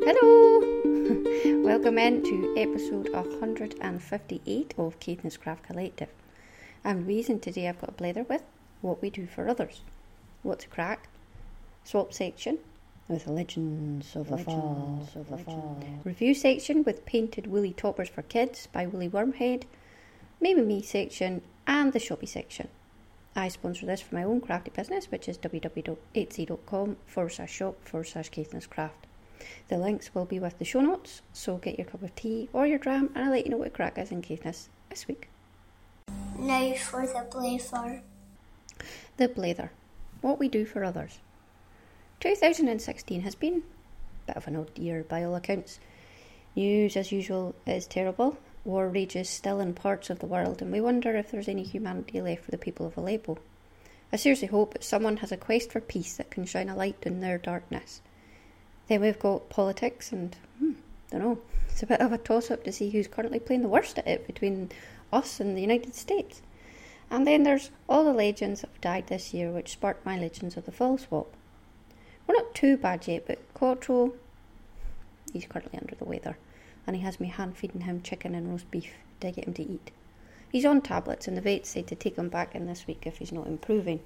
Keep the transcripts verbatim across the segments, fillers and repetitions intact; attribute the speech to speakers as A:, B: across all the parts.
A: Hello! Welcome in to episode one hundred fifty-eight of Caithness Craft Collective. I'm Louise and today I've got a blether with what we do for others. What's a crack? Swap section with Legends of the Fall. Of the Fall. Review section with painted woolly toppers for kids by Woolly Wormhead. Maybe Me section and the shoppy section. I sponsor this for my own crafty business, which is www.etsy.com forward slash shop forward slash Caithness Craft. The links will be with the show notes, so get your cup of tea or your dram and I'll let you know what crack is in Caithness this week.
B: Now for the blether.
A: The blether. What we do for others. two thousand sixteen has been a bit of an odd year by all accounts. News, as usual, is terrible. War rages still in parts of the world, and we wonder if there's any humanity left for the people of Aleppo. I seriously hope that someone has a quest for peace that can shine a light in their darkness. Then we've got politics, and, hmm, don't know, it's a bit of a toss-up to see who's currently playing the worst at it between us and the United States. And then there's all the legends that have died this year, which sparked my Legends of the Fall swap. We're not too bad yet, but Quattro, he's currently under the weather, and he has me hand-feeding him chicken and roast beef to get him to eat. He's on tablets, and the vet said to take him back in this week if he's not improving.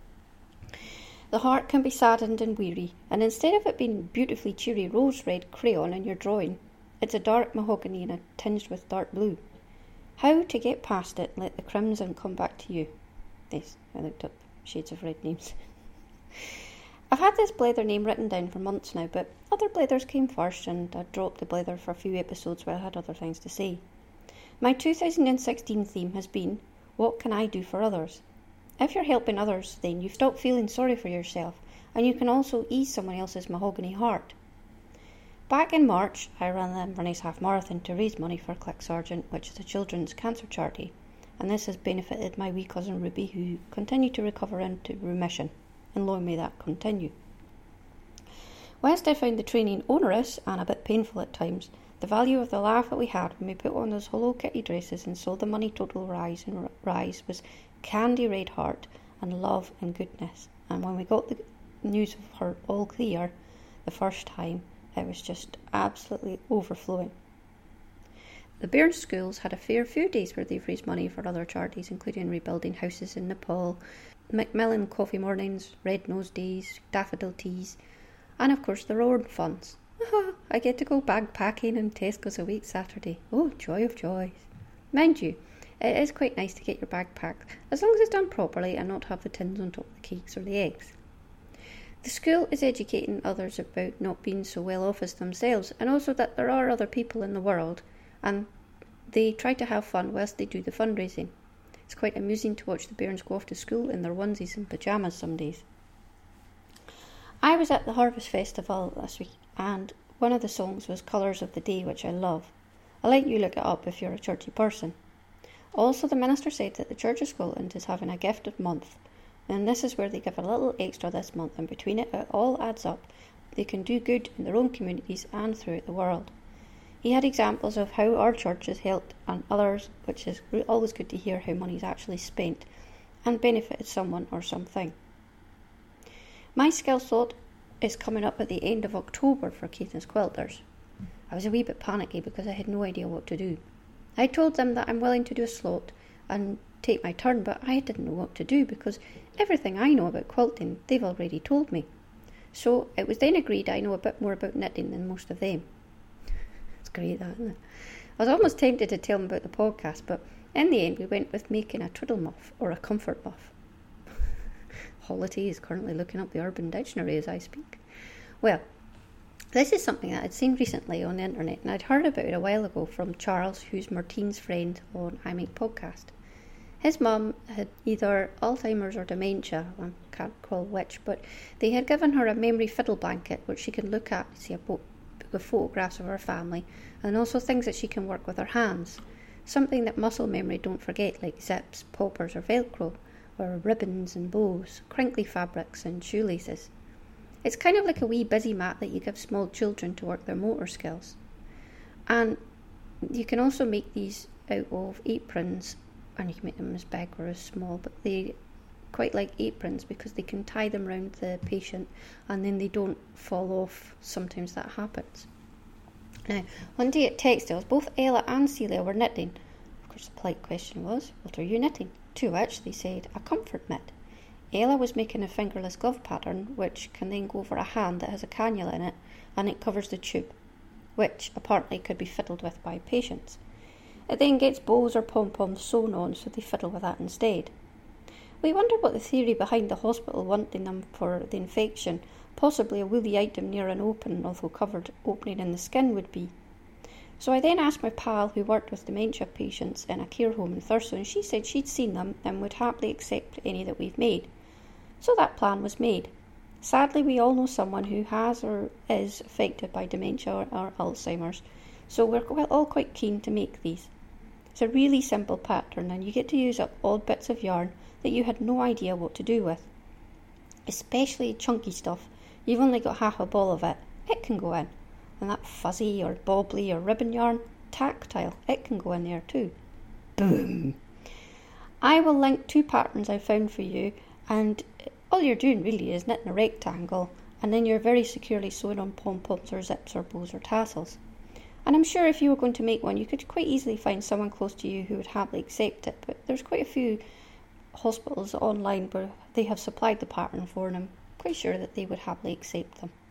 A: The heart can be saddened and weary, and instead of it being beautifully cheery rose-red crayon in your drawing, it's a dark mahogany and a tinged with dark blue. How to get past it and let the crimson come back to you. Yes, I looked up shades of red names. I've had this blether name written down for months now, but other blethers came first and I dropped the blether for a few episodes where I had other things to say. My two thousand sixteen theme has been, what can I do for others? If you're helping others, then you've stopped feeling sorry for yourself, and you can also ease someone else's mahogany heart. Back in March, I ran the Inverness Half Marathon to raise money for Click Sargent, which is a children's cancer charity, and this has benefited my wee cousin Ruby, who continued to recover into remission, and long may that continue. Whilst I found the training onerous and a bit painful at times, the value of the laugh that we had when we put on those Hello Kitty dresses and saw the money total rise and rise was candy red heart and love and goodness. And when we got the news of her all clear the first time, it was just absolutely overflowing. The Bairns schools had a fair few days where they've raised money for other charities, including rebuilding houses in Nepal, Macmillan Coffee Mornings, Red Nose Days, Daffodil Teas, and of course the Rowan Funds. I get to go bagpacking in Tesco's a week Saturday. Oh, joy of joys. Mind you, it is quite nice to get your bag packed, as long as it's done properly and not have the tins on top of the cakes or the eggs. The school is educating others about not being so well off as themselves, and also that there are other people in the world, and they try to have fun whilst they do the fundraising. It's quite amusing to watch the bairns go off to school in their onesies and pyjamas some days. I was at the Harvest Festival this week, and one of the songs was Colours of the Day, which I love. I'll let you look it up if you're a churchy person. Also, the minister said that the Church of Scotland is having a gift of month, and this is where they give a little extra this month, and between it, it all adds up. They can do good in their own communities and throughout the world. He had examples of how our church has helped and others, which is always good to hear how money is actually spent and benefited someone or something. My skill thought is coming up at the end of October for Caithness Quilters. I was a wee bit panicky because I had no idea what to do. I told them that I'm willing to do a slot and take my turn, but I didn't know what to do because everything I know about quilting they've already told me. So it was then agreed I know a bit more about knitting than most of them. It's great, that, isn't it? I was almost tempted to tell them about the podcast, but in the end we went with making a twiddle muff or a comfort muff. Holiday is currently looking up the Urban Dictionary as I speak. Well, this is something that I'd seen recently on the internet, and I'd heard about it a while ago from Charles, who's Martine's friend on I Make Podcast. His mum had either Alzheimer's or dementia, I can't recall which, but they had given her a memory fiddle blanket which she can look at, see a book with photographs of her family, and also things that she can work with her hands. Something that muscle memory don't forget, like zips, poppers or Velcro, or ribbons and bows, crinkly fabrics and shoelaces. It's kind of like a wee busy mat that you give small children to work their motor skills. And you can also make these out of aprons, and you can make them as big or as small, but they quite like aprons because they can tie them around the patient and then they don't fall off. Sometimes that happens. Now, one day at Textiles, both Ella and Celia were knitting. Of course, the polite question was, what are you knitting? To which they said, a comfort mitt. Ella was making a fingerless glove pattern, which can then go over a hand that has a cannula in it, and it covers the tube, which apparently could be fiddled with by patients. It then gets bows or pom-poms sewn on, so they fiddle with that instead. We wondered what the theory behind the hospital wanting them for the infection, possibly a woolly item near an open, although covered, opening in the skin would be. So I then asked my pal, who worked with dementia patients in a care home in Thurso, and she said she'd seen them and would happily accept any that we've made. So that plan was made. Sadly, we all know someone who has or is affected by dementia or, or Alzheimer's, so we're all quite keen to make these. It's a really simple pattern, and you get to use up odd bits of yarn that you had no idea what to do with. Especially chunky stuff. You've only got half a ball of it. It can go in. And that fuzzy or bobbly or ribbon yarn, tactile, it can go in there too. Boom! I will link two patterns I found for you, and all you're doing really is knitting a rectangle, and then you're very securely sewing on pom-poms or zips or bows or tassels. And I'm sure if you were going to make one, you could quite easily find someone close to you who would happily accept it, but there's quite a few hospitals online where they have supplied the pattern for, and I'm quite sure that they would happily accept them.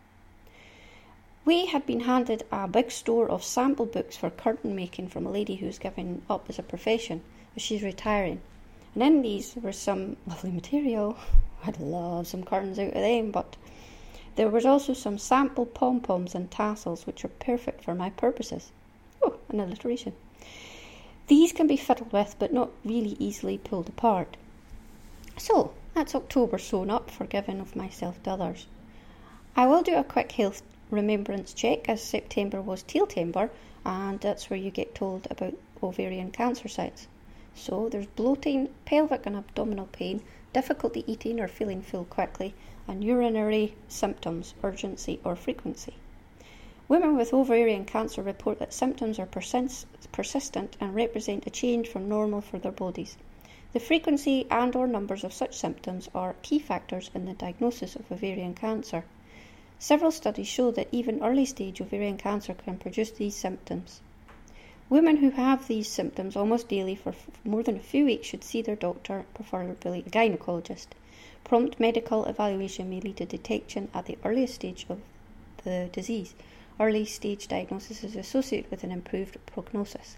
A: We had been handed a big store of sample books for curtain making from a lady who's given up as a profession, as she's retiring. And in these was some lovely material. I'd love some curtains out of them, but there was also some sample pom-poms and tassels, which are perfect for my purposes. Oh, an alliteration. These can be fiddled with, but not really easily pulled apart. So, that's October sewn up for giving of myself to others. I will do a quick health remembrance check, as September was Teal-tember, and that's where you get told about ovarian cancer sites. So there's bloating, pelvic and abdominal pain, difficulty eating or feeling full quickly, and urinary symptoms, urgency or frequency. Women with ovarian cancer report that symptoms are persist- persistent and represent a change from normal for their bodies. The frequency and or numbers of such symptoms are key factors in the diagnosis of ovarian cancer. Several studies show that even early-stage ovarian cancer can produce these symptoms. Women who have these symptoms almost daily for f- more than a few weeks should see their doctor, preferably a gynaecologist. Prompt medical evaluation may lead to detection at the earliest stage of the disease. Early-stage diagnosis is associated with an improved prognosis.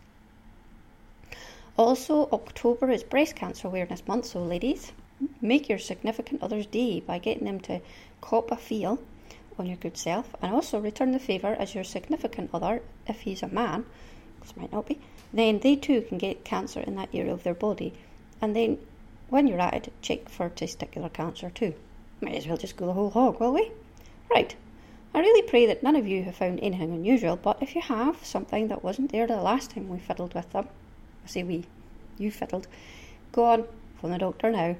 A: Also, October is Breast Cancer Awareness Month, so ladies, make your significant other's day by getting them to cop a feel on your good self, and also return the favour as your significant other, if he's a man, because might not be, then they too can get cancer in that area of their body, and then when you're at it, check for testicular cancer too. Might as well just go the whole hog, will we? Right, I really pray that none of you have found anything unusual, but if you have something that wasn't there the last time we fiddled with them, I say we, you fiddled, go on, phone the doctor now.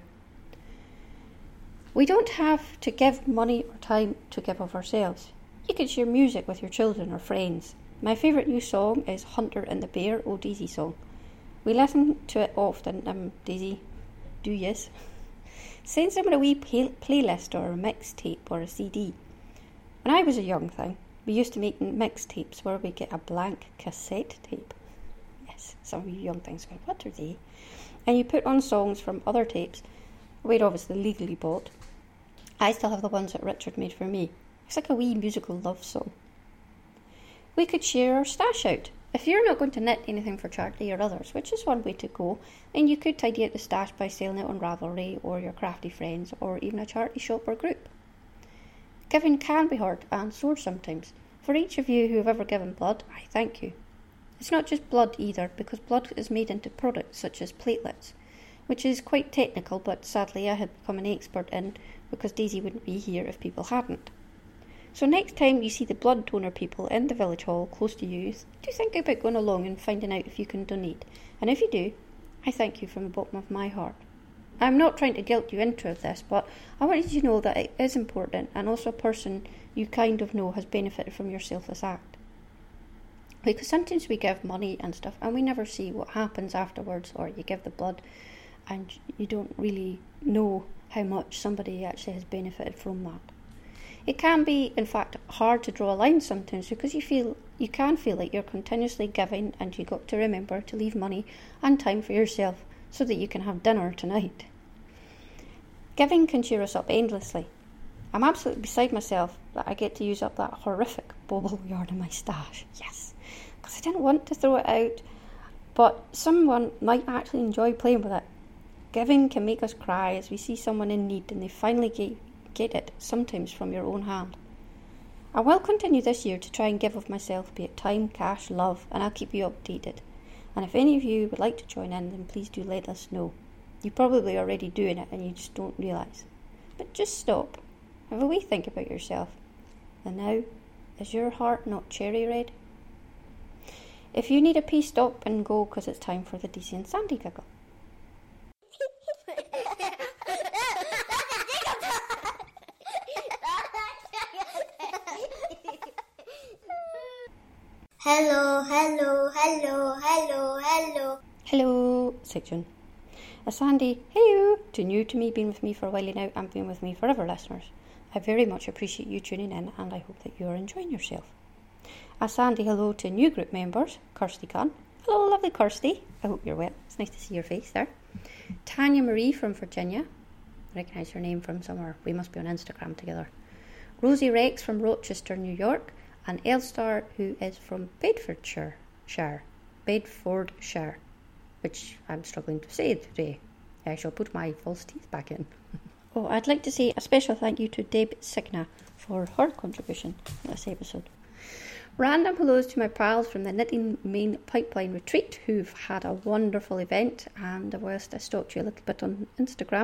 A: We don't have to give money or time to give of ourselves. You can share music with your children or friends. My favourite new song is Hunter and the Bear, Oh Daisy song. We listen to it often, um, Daisy, do yes. Send someone a wee play- playlist or a mixtape or a C D. When I was a young thing, we used to make mixtapes where we get a blank cassette tape. Yes, some of you young things go, what are they? And you put on songs from other tapes, we'd obviously legally bought. I still have the ones that Richard made for me. It's like a wee musical love song. We could share our stash out. If you're not going to knit anything for charity or others, which is one way to go, then you could tidy up the stash by selling it on Ravelry or your crafty friends or even a charity shop or group. Giving can be hard and sore sometimes. For each of you who have ever given blood, I thank you. It's not just blood either, because blood is made into products such as platelets, which is quite technical, but sadly I had become an expert in because Daisy wouldn't be here if people hadn't. So next time you see the blood donor people in the village hall close to you, do think about going along and finding out if you can donate. And if you do, I thank you from the bottom of my heart. I'm not trying to guilt you into this, but I wanted you to know that it is important, and also a person you kind of know has benefited from your selfless act. Because sometimes we give money and stuff and we never see what happens afterwards, or you give the blood and you don't really know how much somebody actually has benefited from that. It can be, in fact, hard to draw a line sometimes because you feel you can feel like you're continuously giving, and you've got to remember to leave money and time for yourself so that you can have dinner tonight. Giving can cheer us up endlessly. I'm absolutely beside myself that I get to use up that horrific bauble yarn in my stash. Yes, because I didn't want to throw it out, but someone might actually enjoy playing with it. Giving can make us cry as we see someone in need and they finally get, get it, sometimes from your own hand. I will continue this year to try and give of myself, be it time, cash, love, and I'll keep you updated. And if any of you would like to join in, then please do let us know. You're probably already doing it and you just don't realise. But just stop. Have a wee think about yourself. And now, is your heart not cherry red? If you need a pee, stop and go, because it's time for the Daisy and Sandy giggle.
B: Hello, hello, hello, hello, hello.
A: Hello, section. A Sandy, hello, to new to me, been with me for a while now, and been with me forever, listeners. I very much appreciate you tuning in, and I hope that you are enjoying yourself. A Sandy hello to new group members, Kirsty Gunn. Hello, lovely Kirsty. I hope you're well. It's nice to see your face there. Tanya Marie from Virginia. I recognise her name from somewhere. We must be on Instagram together. Rosie Rex from Rochester, New York. And Elstar, who is from Bedfordshire, Shire, Bedfordshire, which I'm struggling to say today. I shall put my false teeth back in. Oh, I'd like to say a special thank you to Deb Signa for her contribution to this episode. Random hellos to my pals from the Knitting Main Pipeline Retreat, who've had a wonderful event, and whilst I stalked you a little bit on Instagram,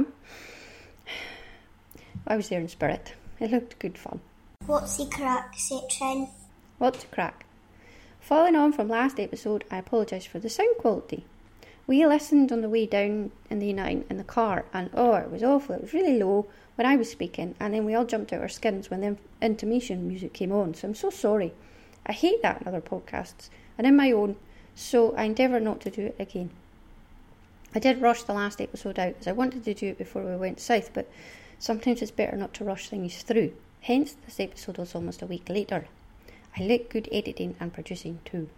A: I was there in spirit. It looked good fun.
B: What's the crack section?
A: What's the crack? Following on from last episode, I apologise for the sound quality. We listened on the way down in the U nine in the car, and oh, it was awful. It was really low when I was speaking, and then we all jumped out our skins when the intimation music came on, so I'm so sorry. I hate that in other podcasts, and in my own, so I endeavour not to do it again. I did rush the last episode out, as I wanted to do it before we went south, but sometimes it's better not to rush things through. Hence, this episode was almost a week later. I like good editing and producing too.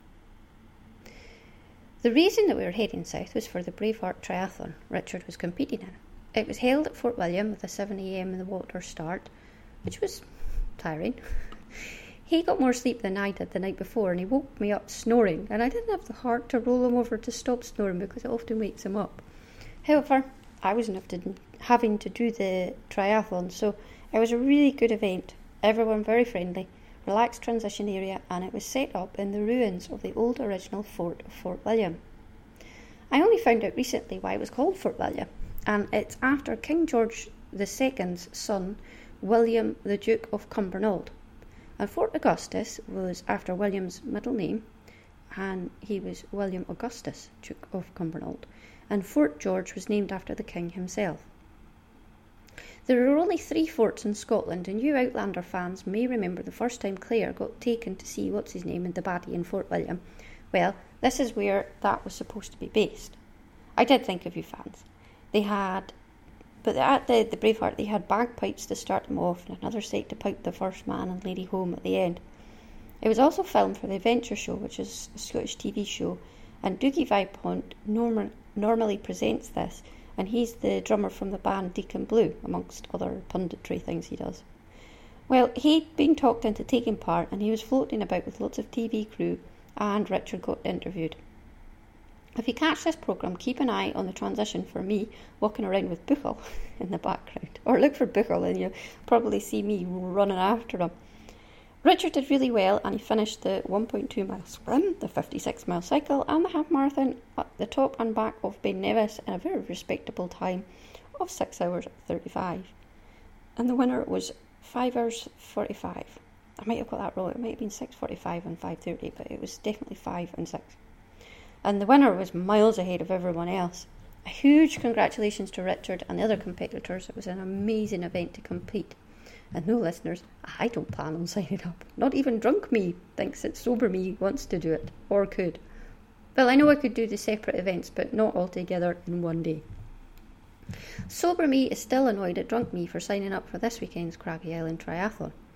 A: The reason that we were heading south was for the Braveheart Triathlon Richard was competing in. It was held at Fort William with a seven a.m. in the water start, which was tiring. He got more sleep than I did the night before, and he woke me up snoring, and I didn't have the heart to roll him over to stop snoring because it often wakes him up. However, I wasn't often having to do the triathlon, so it was a really good event. Everyone very friendly, relaxed transition area, and it was set up in the ruins of the old original fort of Fort William. I only found out recently why it was called Fort William, and it's after King George the Second's son, William the Duke of Cumbernauld. And Fort Augustus was after William's middle name, and he was William Augustus, Duke of Cumbernauld, and Fort George was named after the king himself. There are only three forts in Scotland, and you Outlander fans may remember the first time Claire got taken to see what's-his-name in the Baddie in Fort William. Well, this is where that was supposed to be based. I did think of you fans. They had, but at the, the Braveheart, they had bagpipes to start them off, and another set to pipe the first man and lady home at the end. It was also filmed for the Adventure Show, which is a Scottish T V show, and Dougie Vipont norm- normally presents this, and he's the drummer from the band Deacon Blue, amongst other punditry things he does. Well, he'd been talked into taking part, and he was floating about with lots of T V crew, and Richard got interviewed. If you catch this programme, keep an eye on the transition for me walking around with Buchel in the background. Or look for Buchel and you'll probably see me running after him. Richard did really well, and he finished the one point two mile sprint, the fifty-six mile cycle, and the half marathon at the top and back of Ben Nevis in a very respectable time of six hours thirty-five. And the winner was five hours forty-five. I might have got that wrong. It might have been six forty-five and five thirty, but it was definitely five and six. And the winner was miles ahead of everyone else. A huge congratulations to Richard and the other competitors. It was an amazing event to compete. And no, listeners, I don't plan on signing up. Not even drunk me thinks that sober me wants to do it, or could. Well, I know I could do the separate events, but not all together in one day. Sober me is still annoyed at drunk me for signing up for this weekend's Craggy Island Triathlon.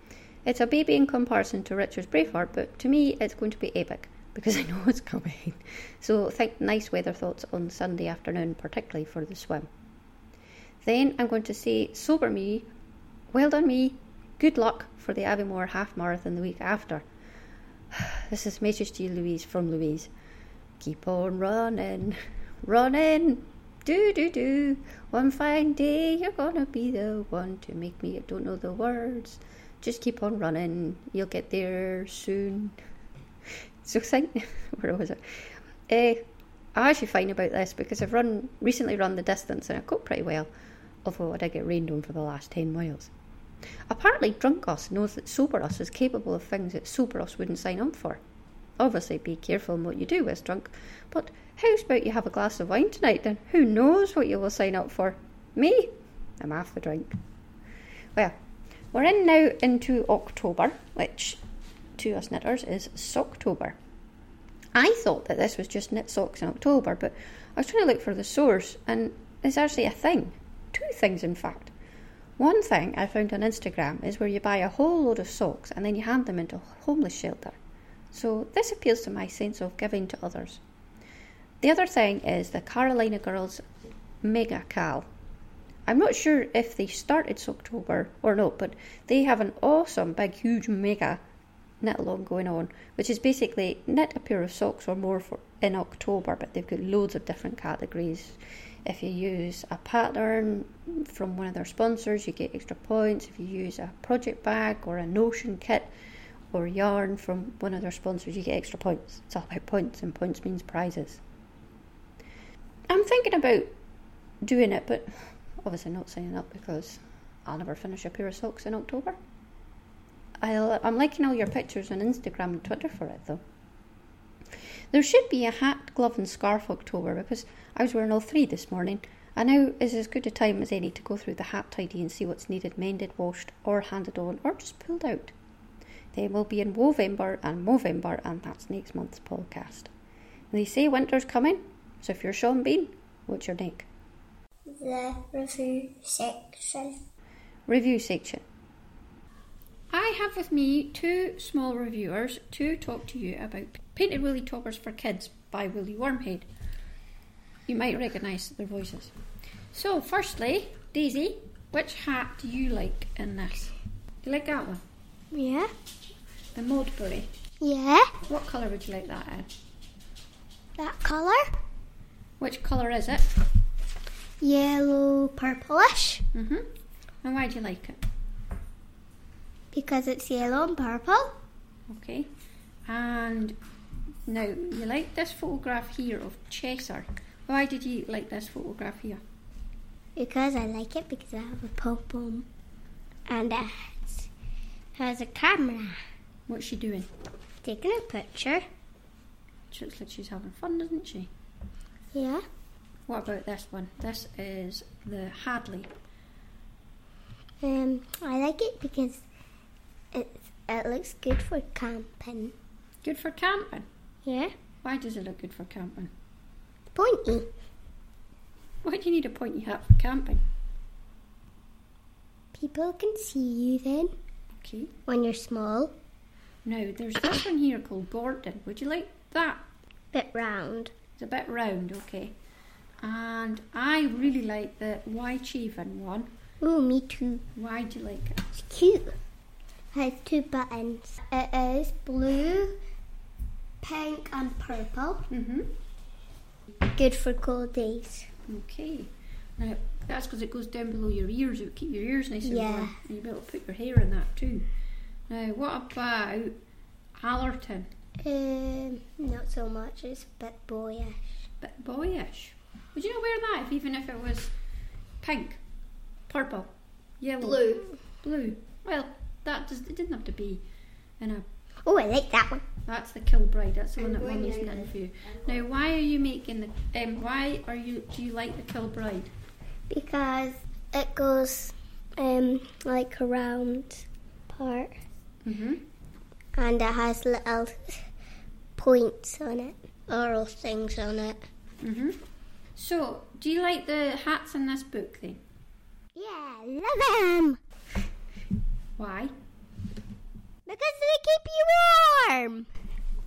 A: It's a baby in comparison to Richard's Braveheart, but to me it's going to be epic because I know it's coming. So think nice weather thoughts on Sunday afternoon, particularly for the swim. Then I'm going to say, sober me, well done me, good luck for the Aviemore Half Marathon the week after. This is a message to you, Louise, from Louise. Keep on running, running, do, do, do. One fine day you're gonna be the one to make me, I don't know the words. Just keep on running, you'll get there soon. So think, where was it? Uh, I'm actually fine about this because I've run recently run the distance and I coped pretty well, although I did get rained on for the last ten miles. Apparently drunk us knows that sober us is capable of things that sober us wouldn't sign up for. Obviously be careful in what you do with drunk, but how's about you have a glass of wine tonight then? Who knows what you will sign up for? Me? I'm half the drink. Well, we're in now into October, which to us knitters is Socktober. I thought that this was just knit socks in October, but I was trying to look for the source, and it's actually a thing. Two things, in fact. One thing I found on Instagram is where you buy a whole load of socks and then you hand them into a homeless shelter. So this appeals to my sense of giving to others. The other thing is the Carolina Girls Mega Cal. I'm not sure if they started Socktober or not, but they have an awesome, big, huge mega knit along going on, which is basically knit a pair of socks or more for in October, but they've got loads of different categories. If you use a pattern from one of their sponsors, you get extra points. If you use a project bag or a Notion kit or yarn from one of their sponsors, you get extra points. It's all about points, and points means prizes. I'm thinking about doing it, but obviously not signing up because I'll never finish a pair of socks in October. I'll, I'm liking all your pictures on Instagram and Twitter for it though. There should be a hat, glove and scarf October because I was wearing all three this morning, and now is as good a time as any to go through the hat tidy and see what's needed mended, washed or handed on or just pulled out. Then we'll be in Wovember and Movember, and that's next month's podcast. And they say winter's coming, so if you're Sean Bean, what's your neck?
B: The review section.
A: Review section. I have with me two small reviewers to talk to you about Painted Woolly Toppers for Kids by Woolly Wormhead. You might recognise their voices. So, firstly, Daisy, which hat do you like in this? Do you like that one?
B: Yeah.
A: The Modbury.
B: Yeah.
A: What colour would you like that in?
B: That colour?
A: Which colour is it?
B: Yellow purplish.
A: Mm-hmm. And why do you like it?
B: Because it's yellow and purple.
A: Okay. And now, you like this photograph here of Cheshire. Why did you like this photograph here?
B: Because I like it because I have a pom-pom. And it has, has a camera.
A: What's she doing?
B: Taking a picture.
A: She looks like she's having fun, doesn't she?
B: Yeah.
A: What about this one? This is the Hadley.
B: Um, I like it because it it looks good for camping.
A: Good for camping?
B: Yeah.
A: Why does it look good for camping?
B: Pointy.
A: Why do you need a pointy hat for camping?
B: People can see you then.
A: Okay.
B: When you're small.
A: Now, there's this one here called Gordon. Would you like that?
B: Bit round.
A: It's a bit round, okay. And I really like the Wycheven one.
B: Oh, me too.
A: Why do you like it?
B: It's cute. It has two buttons. It is blue, pink and purple.
A: Mm-hmm.
B: Good for cold days.
A: Okay. Now, that's because it goes down below your ears. It will keep your ears nice and
B: Yeah.
A: warm. And you'll be able to put your hair in that too. Now, what about Allerton?
B: Um, not so much. It's a bit boyish.
A: Bit boyish. Would you not wear that if, even if it was pink, purple, yellow,
B: Blue.
A: blue? Well, that does. It didn't have to be in a.
B: Oh, I like that one.
A: That's the Kilbride. That's the one
B: I'm
A: that
B: going
A: Mummy's
B: now.
A: knitting for you. Now, why are you making the? Um, why are you? Do you like the Kilbride?
B: Because it goes um like a round part.
A: Mhm.
B: And it has little points on it, or things on it.
A: Mhm. So, do you like the hats in this book then?
B: Yeah, love them.
A: Why?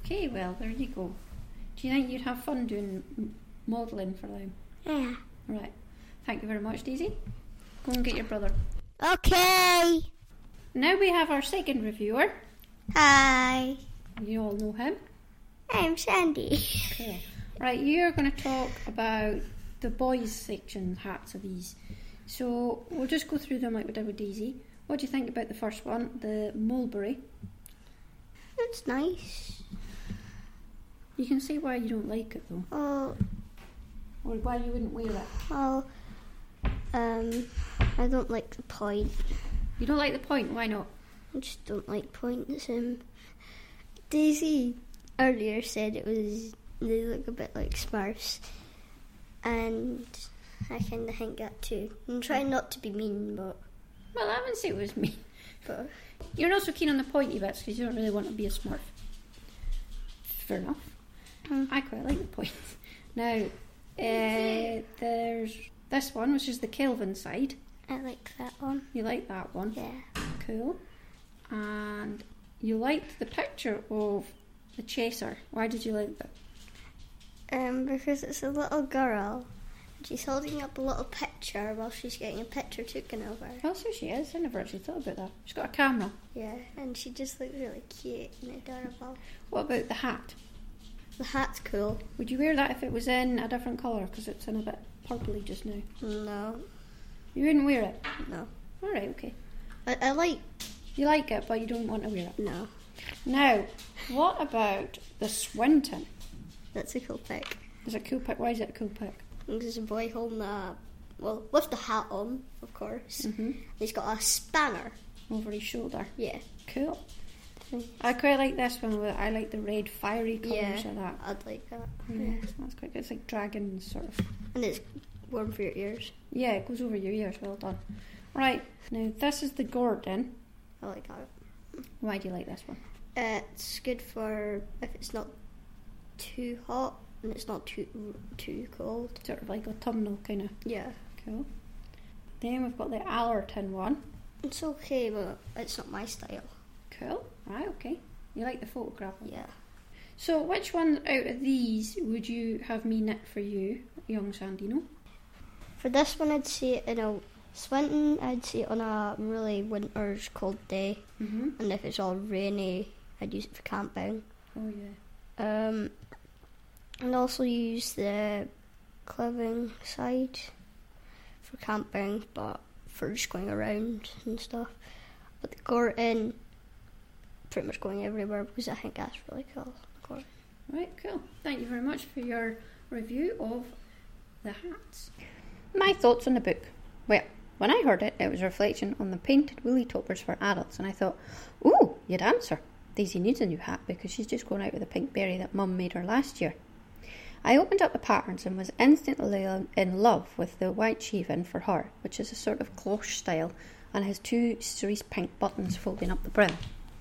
A: Okay, well, there you go. Do you think you'd have fun doing m- modelling for them?
B: Yeah.
A: Right. Thank you very much, Daisy. Go and get your brother.
B: Okay.
A: Now we have our second reviewer.
B: Hi.
A: You all know him.
B: I'm Sandy.
A: Okay. Right, you're going to talk about the boys section hats of these. So we'll just go through them like we did with Daisy. What do you think about the first one, the mulberry?
B: It's nice.
A: You can say why you don't like it though,
B: Oh,
A: or why you wouldn't wear it.
B: oh. Um, I don't like the point.
A: You don't like the point, why not?
B: I just don't like points. Um, Daisy earlier said it was they look a bit like Smurfs, and I kind of think that too. I'm trying not to be mean, but
A: Well, I wouldn't say it was me.
B: but
A: You're not so keen on the pointy bits because you don't really want to be a Smurf. Fair enough.
B: Mm.
A: I quite like the points. Now, uh, there's this one, which is the Kelvin side.
B: I like that one.
A: You like that one?
B: Yeah.
A: Cool. And you liked the picture of the chaser. Why did you like that?
B: Um, because it's a little girl. She's holding up a little picture while she's getting a picture taken of her.
A: Oh, so she is. I never actually thought about that. She's got a camera.
B: Yeah, and she just looks really cute and adorable.
A: What about the hat?
B: The hat's cool.
A: Would you wear that if it was in a different colour? Because it's in a bit purpley just now.
B: No,
A: You wouldn't wear it?
B: no.
A: Alright, okay.
B: I, I like,
A: You like it, but you don't want to wear it.
B: no.
A: Now, what about the Swinton?
B: That's a cool pic.
A: Is it a cool pic? Why is it a cool pic?
B: There's a boy holding a, well, with the hat on, of course.
A: Mm-hmm.
B: He's got a spanner.
A: Over his shoulder.
B: Yeah.
A: Cool. I quite like this one. With, I like the red fiery colours
B: Yeah,
A: of that.
B: I'd like that.
A: Yeah,
B: Yeah.
A: that's quite good. It's like dragon sort of.
B: And it's warm for your ears.
A: Yeah, it goes over your ears. Well done. Right, now this is the Gordon.
B: I like that.
A: Why do you like this one?
B: Uh, it's good for if it's not too hot and it's not too too cold.
A: Sort of like autumnal kind of.
B: Yeah.
A: Cool. Then we've got the Allerton one.
B: It's okay, but it's not my style.
A: Cool. Right, okay. You like the photograph?
B: Yeah.
A: So, which one out of these would you have me knit for you, young Sandino?
B: For this one, I'd say it in a Swinton, I'd say it on a really winter's cold day.
A: Mm-hmm.
B: And if it's all rainy, I'd use it for camping.
A: Oh, yeah.
B: Um, and also use the clipping side for camping, but for just going around and stuff. But the Gorton, pretty much going everywhere because I think that's really cool. Gorton.
A: Right, cool. Thank you very much for your review of the hats. My thoughts on the book. Well, when I heard it, it was a reflection on the painted woolly toppers for adults, and I thought, ooh, you'd answer. Daisy needs a new hat because she's just grown out with the pink berry that Mum made her last year. I opened up the patterns and was instantly in love with the white shaven for her, which is a sort of cloche style and has two cerise pink buttons folding up the brim.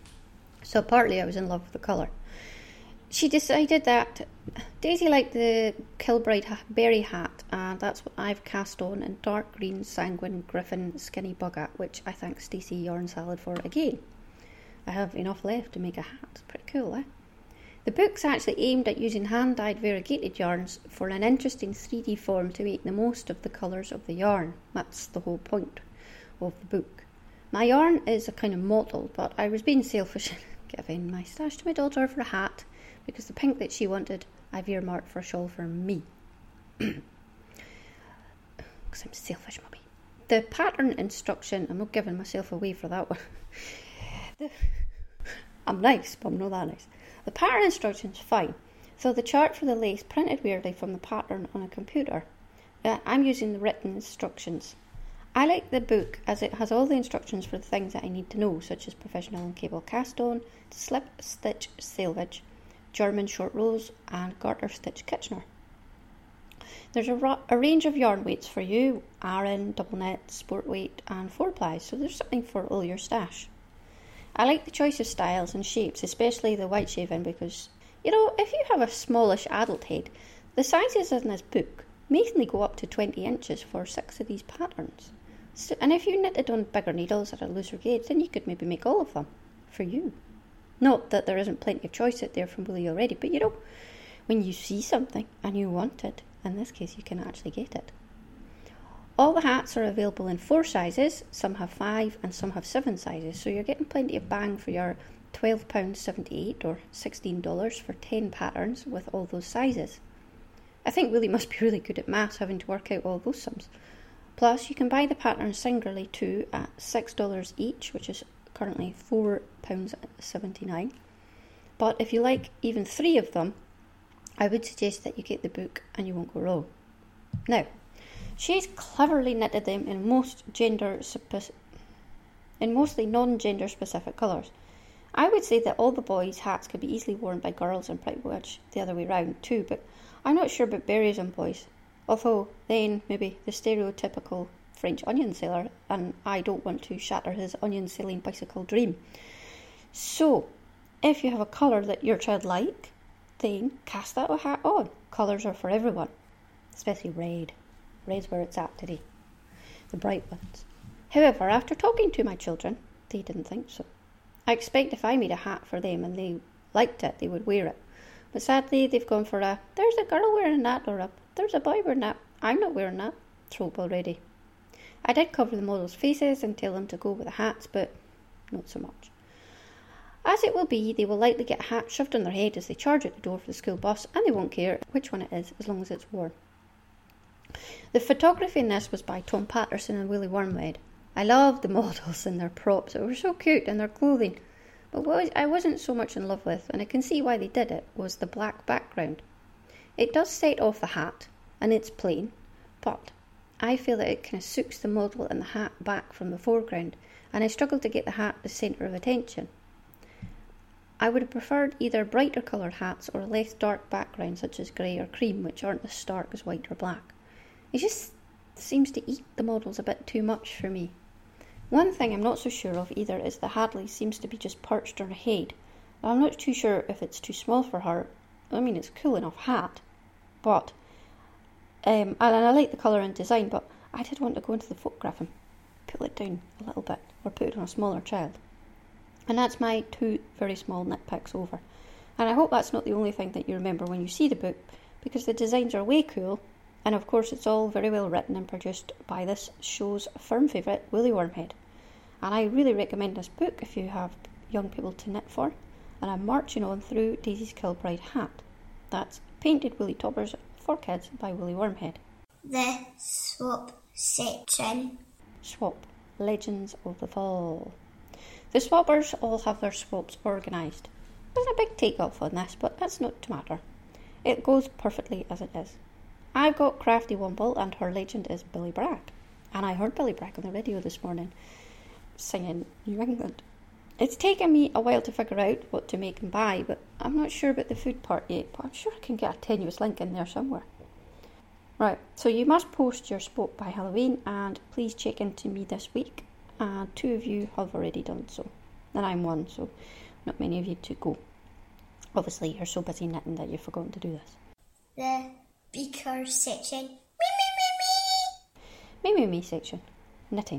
A: So partly I was in love with the colour. She decided that Daisy liked the Kilbride ha- berry hat, and that's what I've cast on in dark green sanguine griffin skinny bugger, which I thank Stacey Yarn Salad for again. I have enough left to make a hat. It's pretty cool, eh? The book's actually aimed at using hand-dyed variegated yarns for an interesting three D form to make the most of the colours of the yarn. That's the whole point of the book. My yarn is a kind of mottled, but I was being selfish and giving my stash to my daughter for a hat, because the pink that she wanted, I've earmarked for a shawl for me. Because I'm selfish, mummy. The pattern instruction, I'm not giving myself away for that one. the, I'm nice, but I'm not that nice. The pattern instruction's fine. So the chart for the lace printed weirdly from the pattern on a computer. Uh, I'm using the written instructions. I like the book as it has all the instructions for the things that I need to know, such as professional and cable cast on, slip stitch selvage, German short rows, and garter stitch Kitchener. There's a, ra- a range of yarn weights for you: Aran, double knit, sport weight, and four plies, so there's something for all your stash. I like the choice of styles and shapes, especially the white shaven, because, you know, if you have a smallish adult head, the sizes in this book mainly go up to twenty inches for six of these patterns. So, and if you knitted on bigger needles at a looser gauge, then you could maybe make all of them for you. Not that there isn't plenty of choice out there from Woolly already, but you know, when you see something and you want it, in this case you can actually get it. All the hats are available in four sizes, some have five and some have seven sizes, so you're getting plenty of bang for your twelve pounds seventy-eight or sixteen dollars for ten patterns with all those sizes. I think Woolly must be really good at maths, having to work out all those sums. Plus, you can buy the patterns singularly too at six dollars each, which is currently four pounds seventy-nine. But if you like even three of them, I would suggest that you get the book and you won't go wrong. Now, she's cleverly knitted them in most gender in mostly non-gender specific colours. I would say that all the boys' hats could be easily worn by girls and pretty much the other way round too, but I'm not sure about berets on boys. Although then maybe the stereotypical French onion seller, and I don't want to shatter his onion selling bicycle dream. So, if you have a colour that your child like, then cast that hat on. Colours are for everyone, especially red. Red's where it's at today. The bright ones. However, after talking to my children, they didn't think so. I expect if I made a hat for them and they liked it, they would wear it. But sadly, they've gone for a, there's a girl wearing that, or a, there's a boy wearing that, I'm not wearing that trope already. I did cover the models' faces and tell them to go with the hats, but not so much. As it will be, they will likely get a hat shoved on their head as they charge out the door for the school bus, and they won't care which one it is as long as it's worn. The photography in this was by Tom Patterson and Willie Wormhead. I loved the models and their props, they were so cute, and their clothing. But what I wasn't so much in love with, and I can see why they did it, was the black background. It does set off the hat, and it's plain, but I feel that it kind of sucks the model and the hat back from the foreground, and I struggled to get the hat the centre of attention. I would have preferred either brighter coloured hats or a less dark background such as grey or cream, which aren't as stark as white or black. It just seems to eat the models a bit too much for me. One thing I'm not so sure of either is the Hadley seems to be just perched on her head. I'm not too sure if it's too small for her. I mean, it's a cool enough hat, but um, and I like the colour and design, but I did want to go into the photograph and pull it down a little bit, or put it on a smaller child. And that's my two very small nitpicks over. And I hope that's not the only thing that you remember when you see the book, because the designs are way cool, and of course it's all very well written and produced by this show's firm favourite, Willie Wormhead. And I really recommend this book if you have young people to knit for. And I'm marching on through Daisy's Kilbride Hat. That's Painted Woolly Toppers for Kids by Willie Wormhead.
B: The swap section.
A: Swap, Legends of the Fall. The swappers all have their swaps organised. There's a big take-off on this, but that's not to matter. It goes perfectly as it is. I've got Crafty Womble, and her legend is Billy Bragg. And I heard Billy Bragg on the radio this morning singing New England. It's taken me a while to figure out what to make and buy, but I'm not sure about the food part yet, but I'm sure I can get a tenuous link in there somewhere. Right, so you must post your spot by Halloween, and please check in to me this week. And two of you have already done so, and I'm one, so not many of you to go. Obviously, you're so busy knitting that you've forgotten to do this.
B: The beaker section. Me,
A: me, me, me. Me, me, me section. Knitting.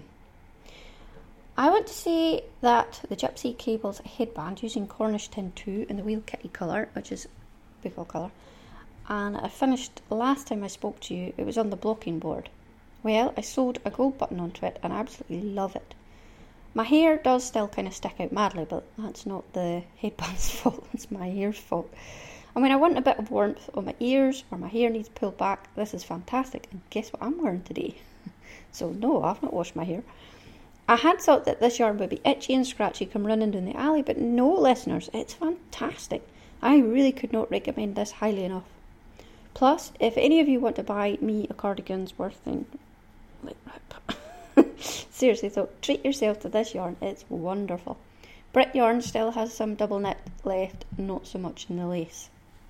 A: I want to say that the Gypsy Cables headband using Cornish Tin two in the Wheel Kitty colour, which is beautiful colour, and I finished last time I spoke to you, it was on the blocking board. Well, I sewed a gold button onto it and I absolutely love it. My hair does still kind of stick out madly, but that's not the headband's fault, it's my hair's fault. And when I want a bit of warmth on my ears or my hair needs pulled back, this is fantastic. And guess what I'm wearing today? So no, I've not washed my hair. I had thought that this yarn would be itchy and scratchy come running down the alley, but no, listeners, it's fantastic. I really could not recommend this highly enough. Plus, if any of you want to buy me a cardigan's worth, then like, seriously though, treat yourself to this yarn, it's wonderful. Brit yarn still has some double knit left, not so much in the lace.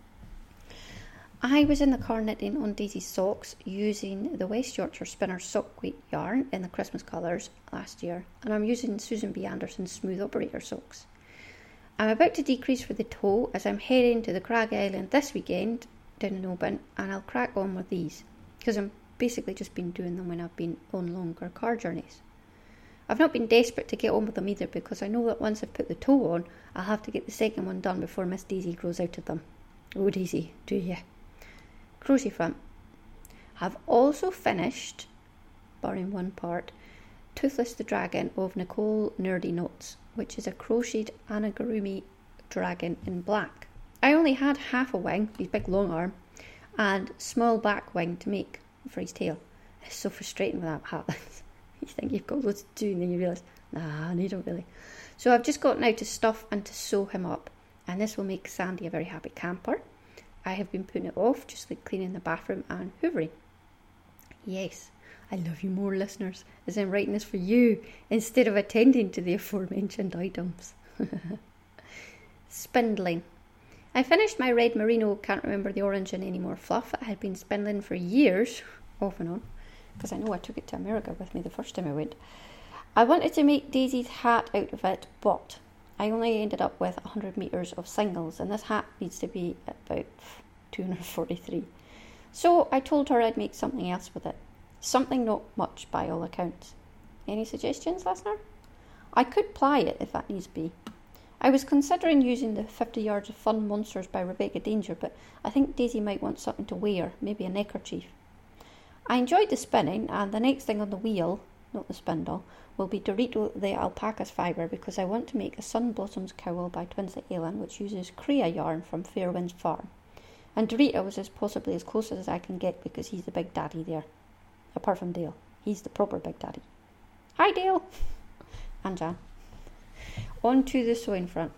A: I was in the car knitting on Daisy's socks using the West Yorkshire Spinner sock weight yarn in the Christmas colours last year, and I'm using Susan B. Anderson's Smooth Operator socks. I'm about to decrease for the toe as I'm heading to the Crag Island this weekend down in Oban, and I'll crack on with these because I'm basically just been doing them when I've been on longer car journeys. I've not been desperate to get on with them either, because I know that once I've put the toe on, I'll have to get the second one done before Miss Daisy grows out of them. Oh, Daisy, do you? Crochet front. I've also finished, barring one part, Toothless the Dragon of Nicole Nerdy Knots, which is a crocheted amigurumi dragon in black. I only had half a wing, his big long arm, and small back wing to make for his tail. It's so frustrating when that happens. You think you've got loads to do and then you realise, nah, you don't really. So I've just got now to stuff and to sew him up, and this will make Sandy a very happy camper. I have been putting it off, just like cleaning the bathroom and hoovering. Yes, I love you more, listeners, as I'm writing this for you instead of attending to the aforementioned items. Spindling. I finished my red merino, can't remember the orange and any more fluff. I had been spindling for years, off and on, because I know I took it to America with me the first time I went. I wanted to make Daisy's hat out of it, but I only ended up with one hundred metres of singles, and this hat needs to be about two hundred forty-three. So I told her I'd make something else with it. Something not much by all accounts. Any suggestions, listener? I could ply it if that needs be. I was considering using the fifty Yards of Fun Monsters by Rebecca Danger, but I think Daisy might want something to wear, maybe a neckerchief. I enjoyed the spinning, and the next thing on the wheel, not the spindle, will be Dorito the alpaca's fibre, because I want to make a Sun Blossoms cowl by Twinslet Elan, which uses Crea yarn from Fairwinds Farm. And Dorito was as possibly as close as I can get, because he's the big daddy there. Apart from Dale. He's the proper big daddy. Hi, Dale! And Jan. On to the sewing front.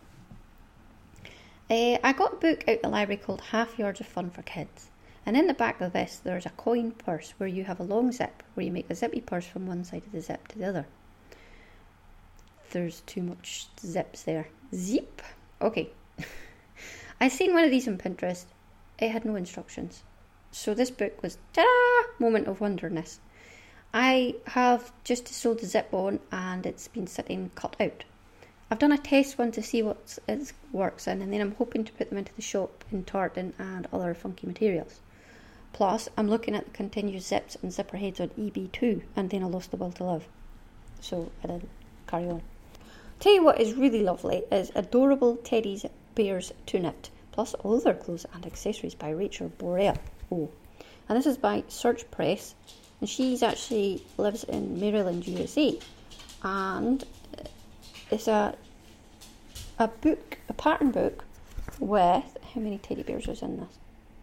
A: Uh, I got a book out the library called Half Yards of Fun for Kids. And in the back of this, there's a coin purse where you have a long zip, where you make a zippy purse from one side of the zip to the other. There's too much zips there. Zip. Okay. I seen one of these on Pinterest. It had no instructions. So this book was, ta-da, moment of wonderness. I have just sewed the zip on, and it's been sitting cut out. I've done a test one to see what it works in, and then I'm hoping to put them into the shop in tartan and other funky materials. Plus, I'm looking at the continuous zips and zipper heads on E B too, and then I lost the will to live. So I didn't carry on. Tell you what is really lovely is Adorable Teddy's Bears to Knit, plus all their clothes and accessories by Rachel Borrell. Oh, and this is by Search Press, and she's actually lives in Maryland, U S A, and it's a a book, a pattern book with, how many teddy bears was in this?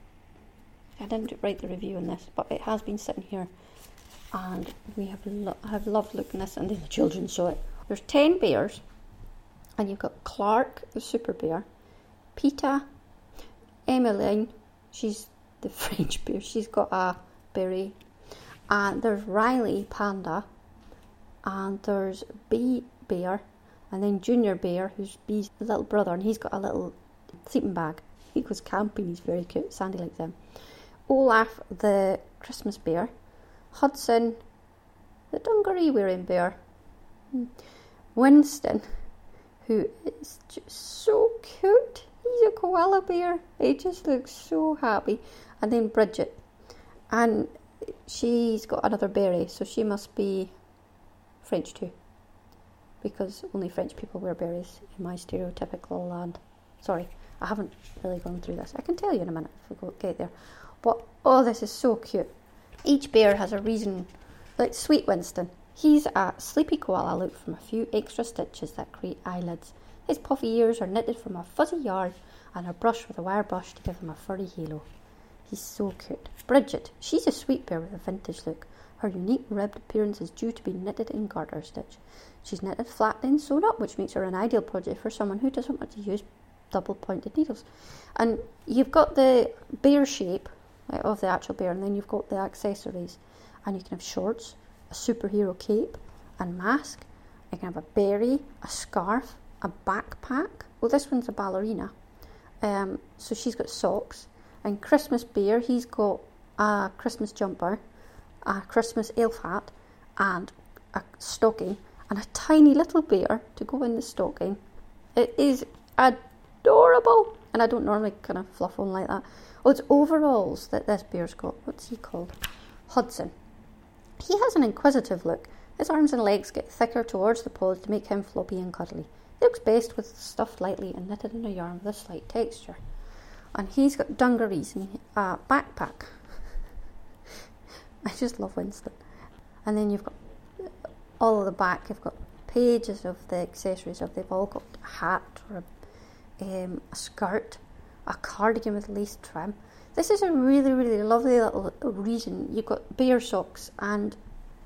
A: I didn't write the review on this, but it has been sitting here, and we have lo- have loved looking at this, and then the children saw it. There's ten bears, and you've got Clark, the super bear, Peta, Emmeline, she's the French bear, she's got a beret, and there's Riley, panda, and there's Bee bear, and then Junior Bear, who's Bee's little brother, and he's got a little sleeping bag. He goes camping, he's very cute, Sandy likes him. Olaf, the Christmas bear. Hudson, the dungaree wearing bear. Winston, who is just so cute. He's a koala bear. He just looks so happy. And then Bridget, and she's got another berry, so she must be French too, because only French people wear berries in my stereotypical land. Sorry, I haven't really gone through this. I can tell you in a minute if we go get there. But, oh, this is so cute. Each bear has a reason. Like Sweet Winston, he's a sleepy koala look from a few extra stitches that create eyelids. His puffy ears are knitted from a fuzzy yarn and are brushed with a wire brush to give him a furry halo. He's so cute. Bridget, she's a sweet bear with a vintage look. Her unique ribbed appearance is due to be knitted in garter stitch. She's knitted flat then sewed up, which makes her an ideal project for someone who doesn't want to use double pointed needles. And you've got the bear shape like, of the actual bear, and then you've got the accessories, and you can have shorts, a superhero cape and mask. You can have a berry, a scarf, a backpack. Well, this one's a ballerina, um, so she's got socks. And Christmas bear, he's got a Christmas jumper, a Christmas elf hat, and a stocking, and a tiny little bear to go in the stocking. It is adorable, and I don't normally kind of fluff on like that. Oh, it's overalls that this bear's got. What's he called? Hudson. He has an inquisitive look, His arms and legs get thicker towards the paws to make him floppy and cuddly. He looks best with stuffed lightly and knitted in a yarn with a slight texture. And he's got dungarees and a backpack. I just love Winston. And then you've got all of the back, you've got pages of the accessories. Of they've all got a hat or a, um, a skirt, a cardigan with lace trim. This is a really, really lovely little region. You've got bear socks, and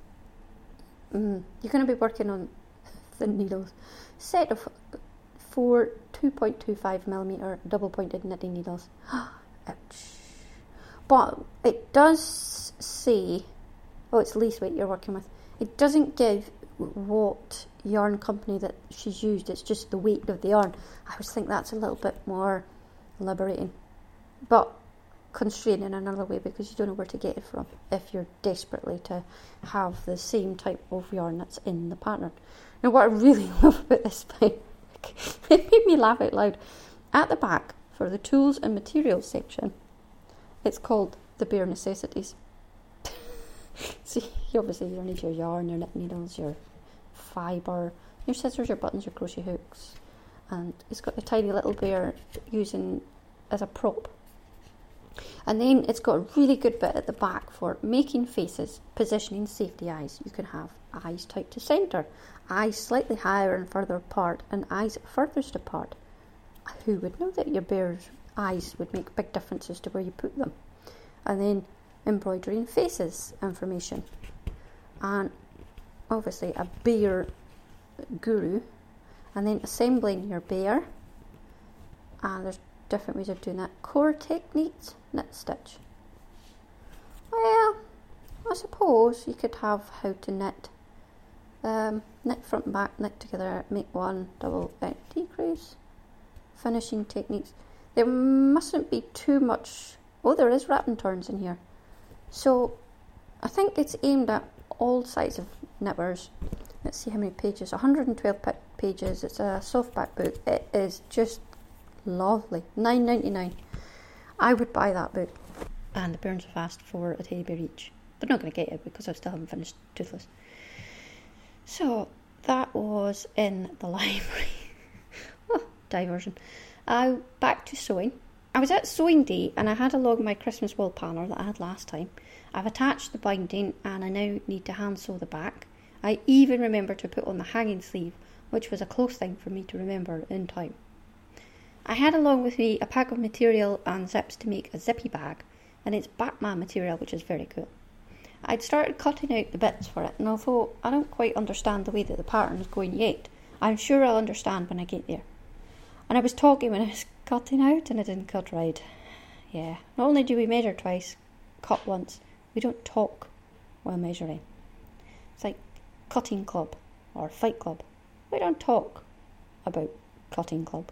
A: mm, you're going to be working on the needles. Set of four two point two five millimetre double pointed knitting needles. Ouch. But it does say, oh, it's lace weight you're working with. It doesn't give what yarn company that she's used. It's just the weight of the yarn. I always think that's a little bit more liberating, but constrained in another way, because you don't know where to get it from if you're desperately to have the same type of yarn that's in the pattern. Now, what I really love about this thing, it made me laugh out loud. At the back, for the tools and materials section, it's called the bare necessities. See, you obviously you don't need your yarn, your knitting needles, your fibre, your scissors, your buttons, your crochet hooks, and it's got a tiny little bear using as a prop. And then it's got a really good bit at the back for making faces, positioning safety eyes. You can have eyes tight to centre, eyes slightly higher and further apart, and eyes furthest apart. Who would know that your bear's eyes would make big differences to where you put them? And then embroidering faces information, and obviously a bear guru, and then assembling your bear, and there's different ways of doing that. Core techniques, knit stitch. Well, I suppose you could have how to knit, um, knit front and back, knit together, make one, double, uh, decrease, finishing techniques. There mustn't be too much. Oh, there is wrap and turns in here. So I think it's aimed at all sizes of knitters. Let's see how many pages. one hundred twelve pages. It's a softback book. It is just lovely. nine ninety-nine. I would buy that book. And the parents have asked for a teddy bear each. They're not going to get it because I still haven't finished Toothless. So that was in the library. Oh, diversion. Uh, back to sewing. I was at sewing day and I had along my Christmas wall planner that I had last time. I've attached the binding and I now need to hand sew the back. I even remember to put on the hanging sleeve, which was a close thing for me to remember in time. I had along with me a pack of material and zips to make a zippy bag, and it's Batman material, which is very cool. I'd started cutting out the bits for it, and although I don't quite understand the way that the pattern is going yet, I'm sure I'll understand when I get there. And I was talking when I was cutting out, and I didn't cut right. Yeah, not only do we measure twice, cut once, we don't talk while measuring. It's like cutting club or fight club. We don't talk about cutting club.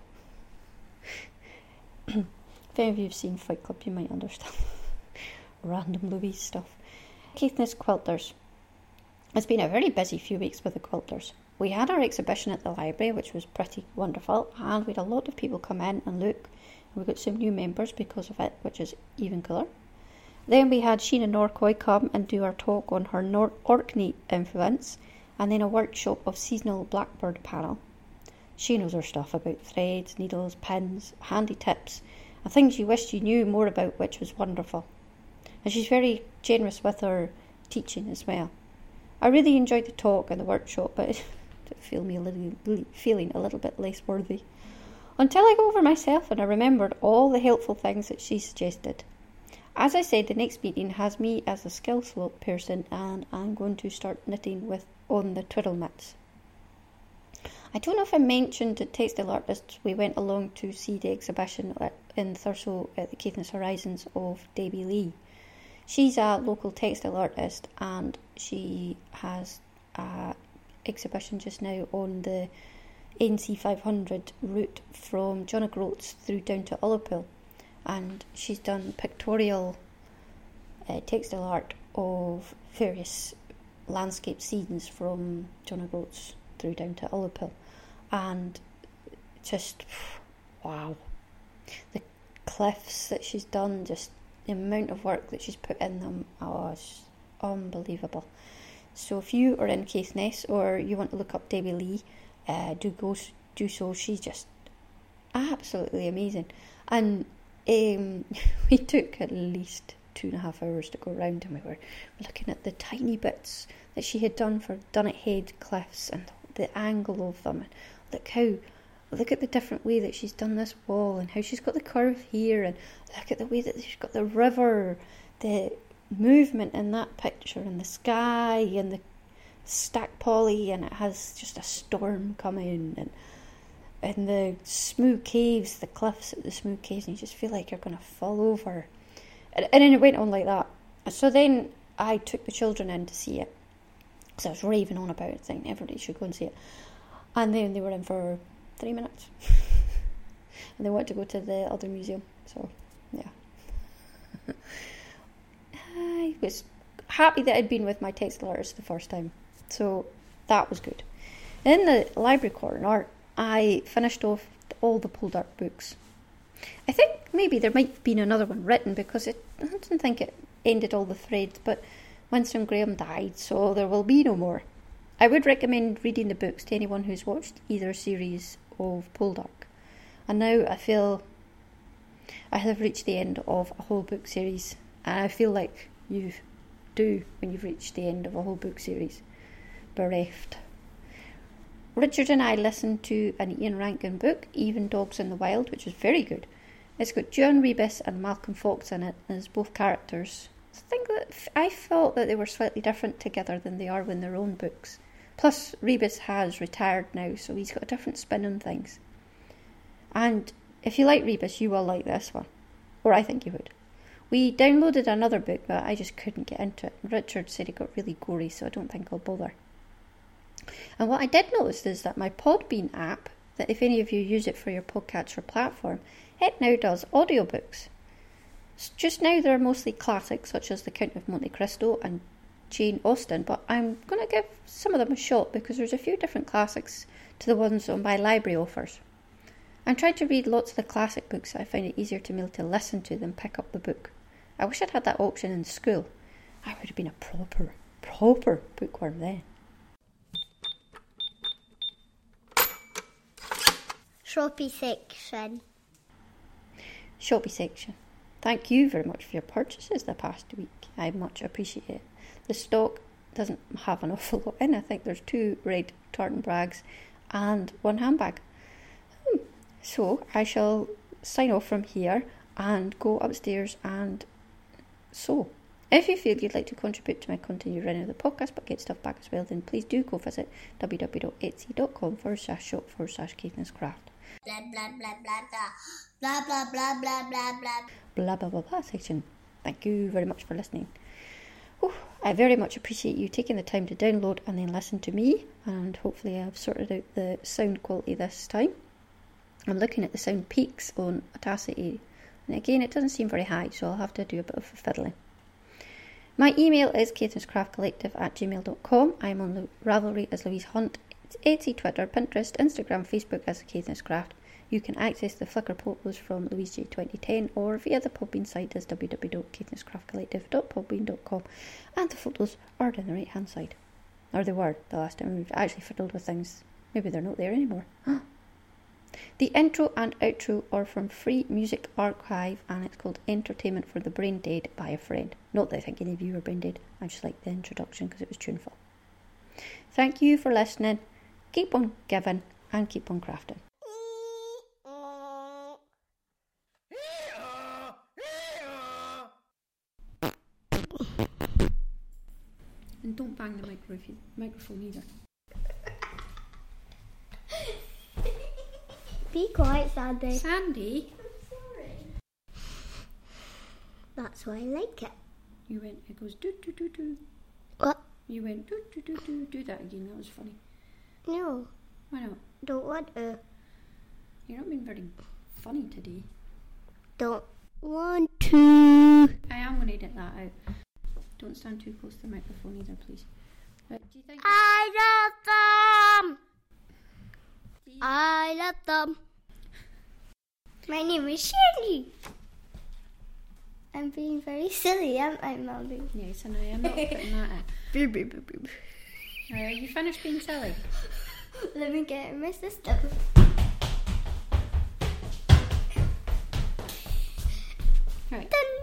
A: If any of you have seen Fight Club, you might understand. Random Louise stuff. Caithness Quilters. It's been a very busy few weeks with the quilters. We had our exhibition at the library, which was pretty wonderful, and we had a lot of people come in and look. We got some new members because of it, which is even cooler. Then we had Sheena Norcoy come and do our talk on her Nor- Orkney influence, and then a workshop of seasonal blackbird panel. She knows her stuff about threads, needles, pins, handy tips, and things you wished you knew more about, which was wonderful. And she's very generous with her teaching as well. I really enjoyed the talk and the workshop, but it did feel me a little, feeling a little bit less worthy. Until I got over myself and I remembered all the helpful things that she suggested. As I said, the next meeting has me as a skill slope person, and I'm going to start knitting with on the twiddle mitts. I don't know if I mentioned at Textile Artists we went along to see the exhibition in Thurso at the Caithness Horizons of Debbie Lee. She's a local textile artist and she has an exhibition just now on the N C five hundred route from John O'Groats through down to Ullapool, and she's done pictorial uh, textile art of various landscape scenes from John O'Groats through down to Ullapool, and just wow, the cliffs that she's done, just the amount of work that she's put in them, oh, it's unbelievable. So if you are in Caithness or you want to look up Debbie Lee, uh, do go do so. She's just absolutely amazing. And um, we took at least two and a half hours to go around, and we were looking at the tiny bits that she had done for Dunnet Head Cliffs and the angle of them. And look how, look at the different way that she's done this wall and how she's got the curve here, and look at the way that she's got the river, the movement in that picture, and the sky and the stack poly, and it has just a storm coming, and and the smooth caves, the cliffs at the smooth caves, and you just feel like you're going to fall over. And, and then it went on like that. So then I took the children in to see it, because I was raving on about it, thinking everybody should go and see it. And then they were in for three minutes. And they wanted to go to the other museum. So, yeah. I was happy that I'd been with my text letters the first time. So, that was good. In the library corner, I finished off all the Poldark books. I think maybe there might have been another one written, because it, I don't think it ended all the threads, but Winston Graham died, so there will be no more. I would recommend reading the books to anyone who's watched either series of Poldark. And now I feel I have reached the end of a whole book series, and I feel like you do when you've reached the end of a whole book series. Bereft. Richard and I listened to an Ian Rankin book, Even Dogs in the Wild, which was very good. It's got John Rebus and Malcolm Fox in it as both characters. I think that I felt that they were slightly different together than they are when they're own books. Plus, Rebus has retired now, so he's got a different spin on things. And if you like Rebus, you will like this one. Or I think you would. We downloaded another book, but I just couldn't get into it. Richard said it got really gory, so I don't think I'll bother. And what I did notice is that my Podbean app, that if any of you use it for your podcatcher platform, it now does audiobooks. Just now they're mostly classics, such as The Count of Monte Cristo and Jane Austen, but I'm going to give some of them a shot, because there's a few different classics to the ones on my library offers. I'm trying to read lots of the classic books, so I find it easier to be able to listen to than pick up the book. I wish I'd had that option in school. I would have been a proper, proper bookworm then.
B: Shoppy section.
A: Shoppy section. Thank you very much for your purchases the past week. I much appreciate it. The stock doesn't have an awful lot in. I think there's two red tartan brags and one handbag. Hmm. So I shall sign off from here and go upstairs and sew. If you feel you'd like to contribute to my continued running of the podcast but get stuff back as well, then please do go visit www.etsy.com forward slash shop forward slash Caithness Craft.
B: Blah blah blah blah blah blah blah blah blah blah blah
A: blah blah blah blah section. Thank you very much for listening. Whew, I very much appreciate you taking the time to download and then listen to me, and hopefully I've sorted out the sound quality this time. I'm looking at the sound peaks on Audacity, and again it doesn't seem very high, so I'll have to do a bit of fiddling. My email is caithnesscraftcollective at gmail dot com. I'm on Ravelry as Louise Hunt. It's Etsy, Twitter, Pinterest, Instagram, Facebook as Caithness Craft. You can access the Flickr photos from Louise J twenty ten or via the Podbean site as w w w dot caithnesscraftcollective dot podbean dot com, and the photos are down the right hand side. Or they were the last time we've actually fiddled with things. Maybe they're not there anymore. The intro and outro are from Free Music Archive, and it's called Entertainment for the Brain Dead by a Friend. Not that I think any of you are brain dead, I just like the introduction because it was tuneful. Thank you for listening. Keep on giving and keep on crafting. And don't bang the microphone, microphone either.
B: Be quiet, Sandy.
A: Sandy?
B: I'm sorry. That's why I like it.
A: You went, it goes do do do do.
B: What?
A: You went do do do do. Do that again, that was funny.
B: No.
A: Why not?
B: Don't want to.
A: You're not being very funny today.
B: Don't want to.
A: I am going to edit that out. Don't stand too close to the microphone either, please. Right, do you think...
B: I love them!
A: You...
B: I love them. My name is Shirley. I'm being very silly, am I, Mummy?
A: Yes, I know. I'm not putting that in.
B: Beep, beep, beep, beep.
A: Right, are you finished being silly?
B: Let me get my system.
A: Right.
B: Dun.